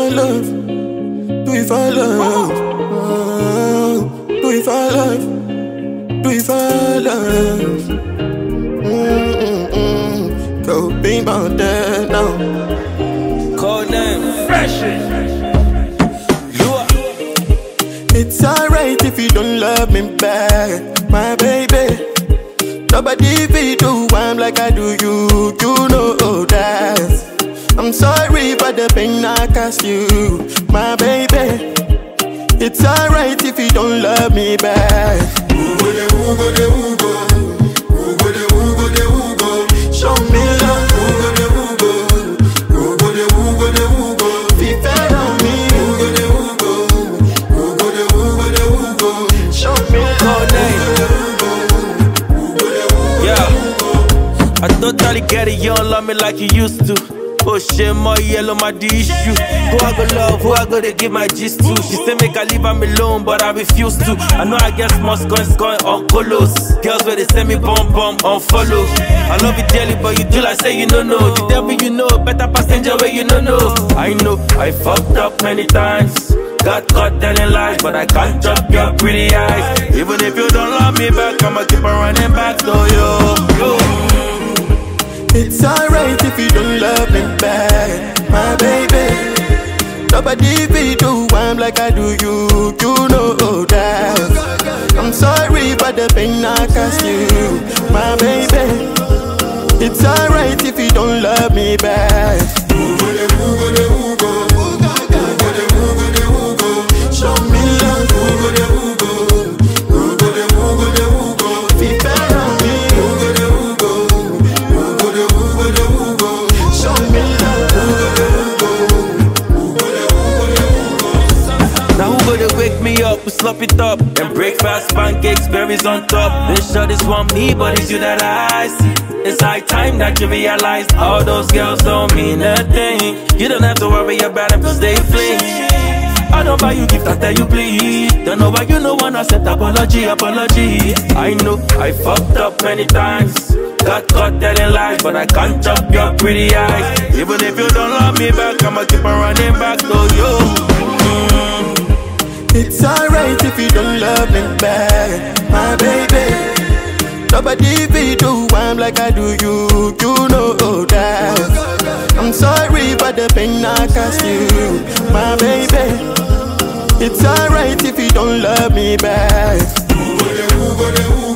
love? Do it for love? Do it for love? Do it for love? Go be about that now. Code name, fresh. It's alright if you don't love me back, my baby. Nobody be do I'm like I do you, you know that. I'm sorry for the pain I caused you, my baby. It's alright if you don't love me back. Show me love. Be fair on me. Show me I totally get it, you don't love me like you used to. Oh shit, my yellow, my the issue. Who I go love, who I go to give my gist to. She say make I leave am alone, but I refuse to. I know I get small scoin on colos. Girls where they send me bum on follow. I love you dearly, but you do like say you don't know. The devil you know, better passenger where you don't know. I know, I fucked up many times. Got caught telling lies, but I can't drop your pretty eyes. Even if you don't love me back, I'ma keep on running back to you. It's alright if you don't love me back, my baby. Nobody be do I'm like I do you, you know that. I'm sorry for the pain I caused you, my baby. It's alright if you don't love me back. Show me love. Be fair on me. Show me love. Now who gonna wake me up, we slop it up and breakfast, pancakes, berries on top. This shorties want me, but it's you that I see. It's high time that you realize all those girls don't mean a thing. You don't have to worry about them cause they fling. I don't buy you gift, I tell you please. Don't know why you no one accept apology. I know I fucked up many times. Got caught telling lies, but I can't drop your pretty eyes. Even if you don't love me back, I'ma keep on running back to you. It's alright if you don't love me back, my baby. Nobody be do I'm like I do you, you know that. I'm sorry for the pain I caused you, my baby. It's alright if you don't love me back.